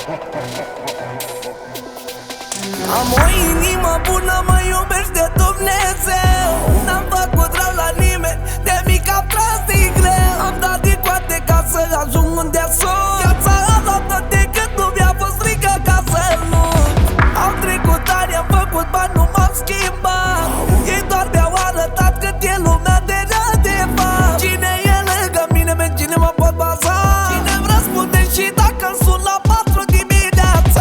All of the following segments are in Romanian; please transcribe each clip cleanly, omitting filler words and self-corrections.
Am o inimă bună, mă iubește Dumnezeu. N-am făcut rău la nimeni, de mic am tras din greu. Am dat din coate ca să ajung unde sunt. Viața a luat tot decât nu mi-a fost frică ca să nu. Am trecut ani, am făcut bani, nu m-am schimbat. Ei doar mi-au arătat cât e lumea de rea de fapt. Cine e lângă mine, pe cine mă pot baza? Cine-mi răspunde și dacă sun la 4 dimineața?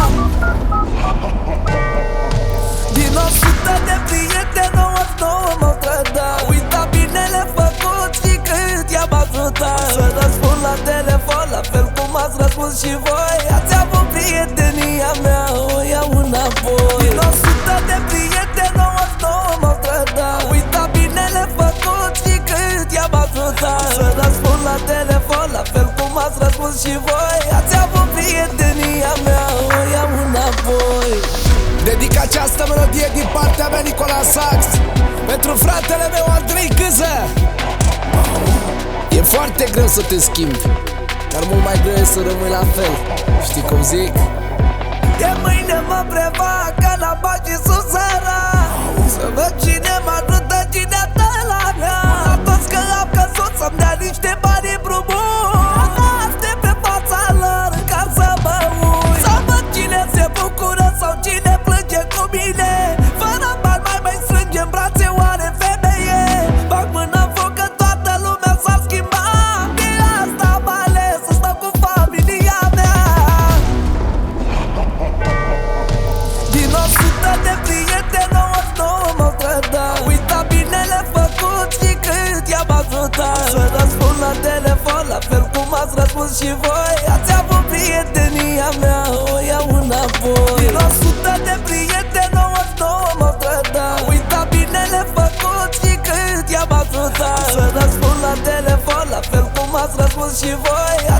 Din 100 de prieteni, 99 m-au trădat. Uita binele făcut și cât i-am ajutat. Să răspund la telefon, la fel cum ați răspuns și voi. Ați avut prietenia mea, o iau înapoi. Din 100 de prieteni, 99 m-au trădat. Uita binele făcut și cât i-am ajutat. Să răspund la telefon, la fel cum ați răspuns și voi. Ați avut prietenia mea, o iau înapoi. Dedic această melodie din partea mea, Nicola Sax, pentru fratele meu, Andrei Câză. E foarte greu să te schimbi, dar mult mai greu e să rămâi la fel. Știi cum zic? De mâine mă prefac ca la bani și susăra. Să văd cine mă ajută, cine dă la mea. La toți că am căzut să-mi dea niște bani împrumut. Aștept pe fața lor ca să mă uit. Să văd cine se bucură sau cine plânge cu mine. Fără bani mai strângem brațe, oare femeie? Bag mâna în foc că toată lumea s-a schimbat. De asta am ales să stau cu familia mea. Din 100 de prieteni, 99 m-au trădat. Uita binele făcut și cât i-am ajutat. Să răspund la telefon, la fel cum ați răspuns și voi. Ați avut prietenia mea, o iau înapoi. Din 100 de prieteni, 99 m-au trădat. Uita binele făcut și cât i-am ajutat. Să răspund la telefon, la fel cum ați răspuns și voi.